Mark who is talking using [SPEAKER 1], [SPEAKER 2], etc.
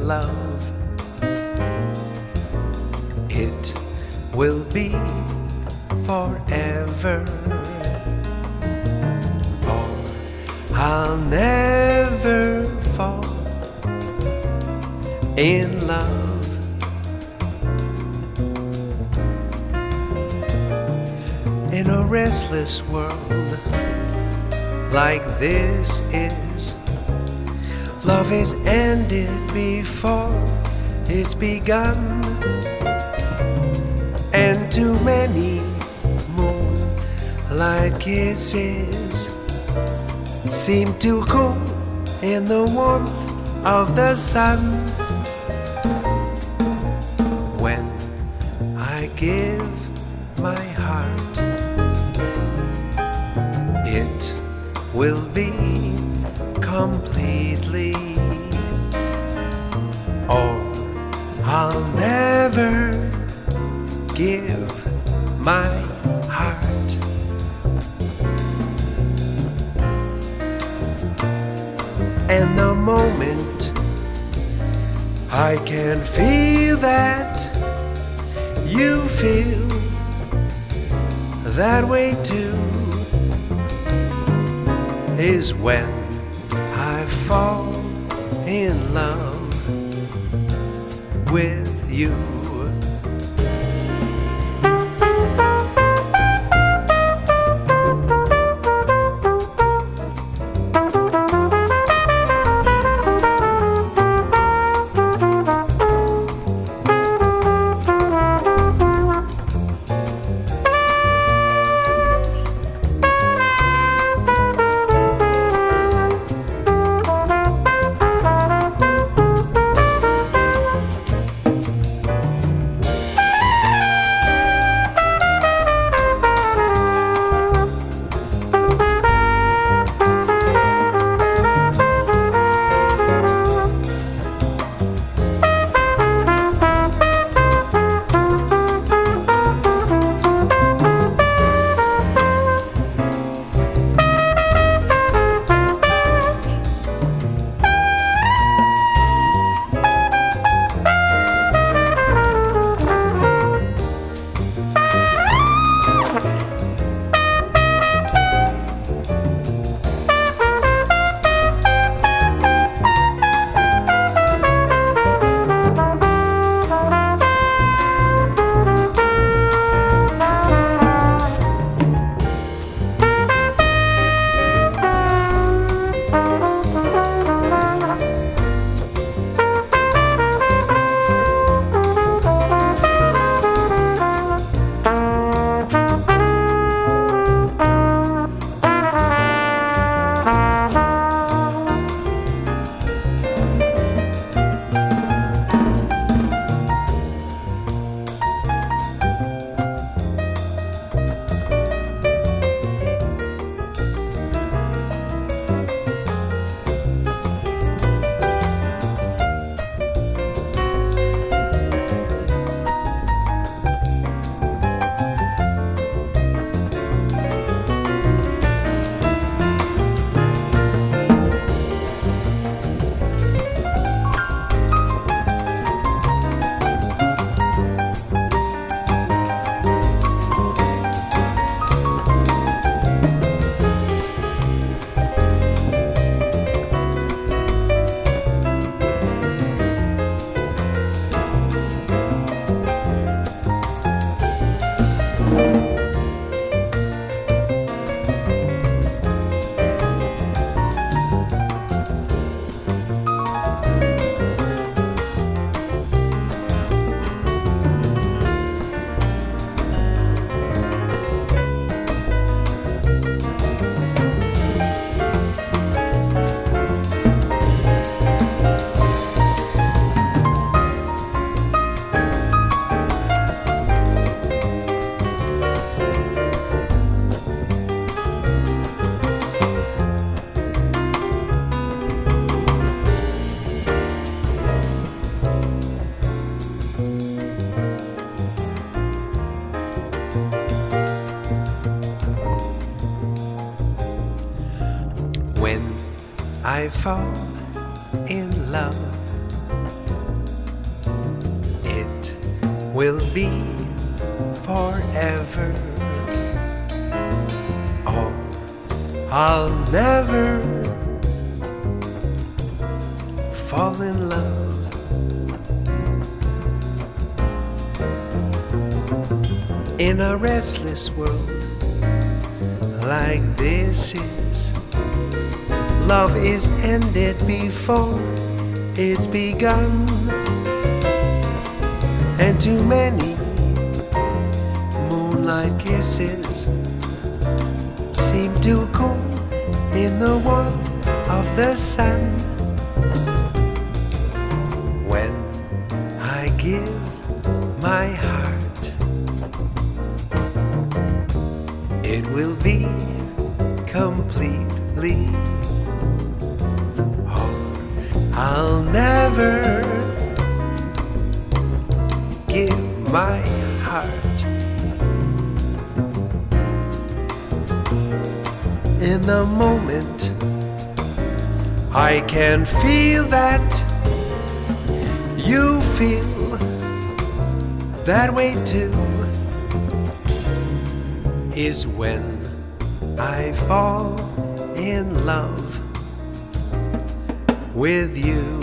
[SPEAKER 1] love. It will be forever, or I'll never fall in love. In a restless world like this is, love is ended before it's begun, and too many moonlight kisses seem to cool in the warmth of the sun. When I give my heart, it will be completely, or I'll never give my heart. And the moment I can feel that you feel that way too is when I fall in love with you. I fall in love, will be forever. Oh, I'll never fall in love. In a restless world like this is, love is ended before it's begun, and too many moonlight kisses seem to cool in the warmth of the sun. When I give my heart, it will be completely, or I'll never give my heart. In the moment, I can feel that you feel that way too, is when I fall in love with you.